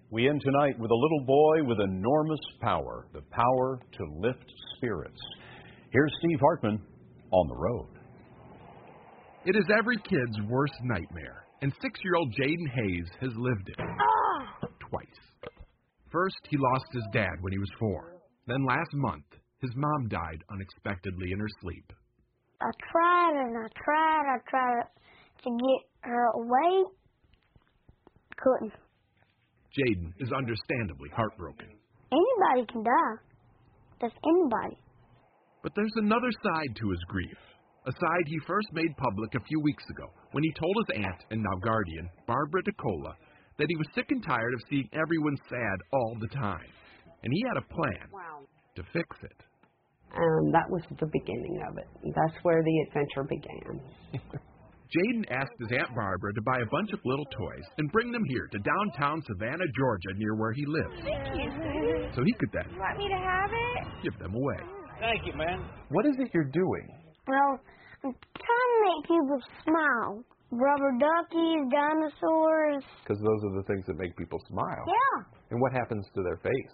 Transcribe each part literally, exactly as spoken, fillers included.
We end tonight with a little boy with enormous power, the power to lift spirits. Here's Steve Hartman on the road. It is every kid's worst nightmare, and six-year-old Jaden Hayes has lived it. Ah! Twice. First, he lost his dad when he was four. Then last month, his mom died unexpectedly in her sleep. I tried and I tried, I tried to get her away. Couldn't. Jaden is understandably heartbroken. Anybody can die. That's anybody. But there's another side to his grief. A side he first made public a few weeks ago when he told his aunt and now guardian, Barbara DeCola, that he was sick and tired of seeing everyone sad all the time. And he had a plan wow. to fix it. And that was the beginning of it. That's where the adventure began. Jaden asked his Aunt Barbara to buy a bunch of little toys and bring them here to downtown Savannah, Georgia, near where he lives. Thank you. So he could then You want me to have it? give them away. Thank you, man. What is it you're doing? Well, I'm trying to make people smile. Rubber duckies, dinosaurs. Because those are the things that make people smile. Yeah. And what happens to their face?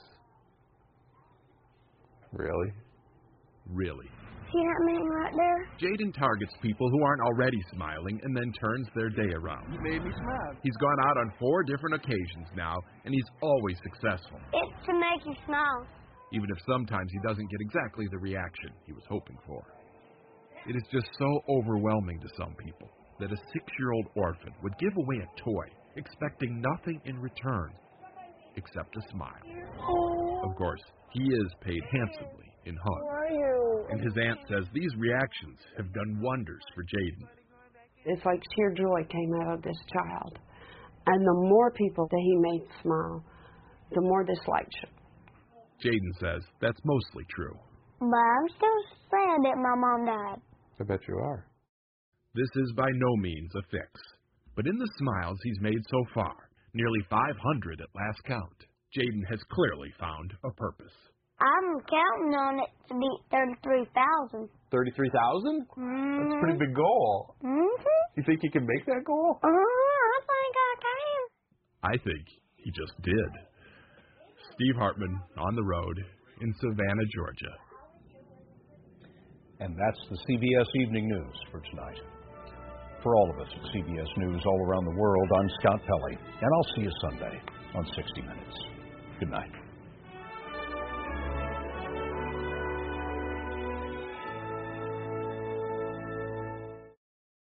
Really? Really. See that man right there? Jaden targets people who aren't already smiling and then turns their day around. You made me smile. He's gone out on four different occasions now, and he's always successful, It's to make you smile. even if sometimes he doesn't get exactly the reaction he was hoping for. It is just so overwhelming to some people that a six-year-old orphan would give away a toy, expecting nothing in return except a smile. Of course, he is paid handsomely in hugs. And his aunt says these reactions have done wonders for Jaden. It's like sheer joy came out of this child. And the more people that he made smile, the more this light shone. Jaden says that's mostly true. But I'm still sad that my mom died. I bet you are. This is by no means a fix. But in the smiles he's made so far, nearly five hundred at last count, Jaden has clearly found a purpose. I'm counting on it to beat thirty-three thousand. thirty-three thousand? Mm-hmm. That's a pretty big goal. Mm-hmm. You think you can make that goal? Uh, I think I can. I think he just did. Steve Hartman on the road in Savannah, Georgia. And that's the C B S Evening News for tonight. For all of us at C B S News all around the world, I'm Scott Pelley, and I'll see you Sunday on sixty minutes. Good night.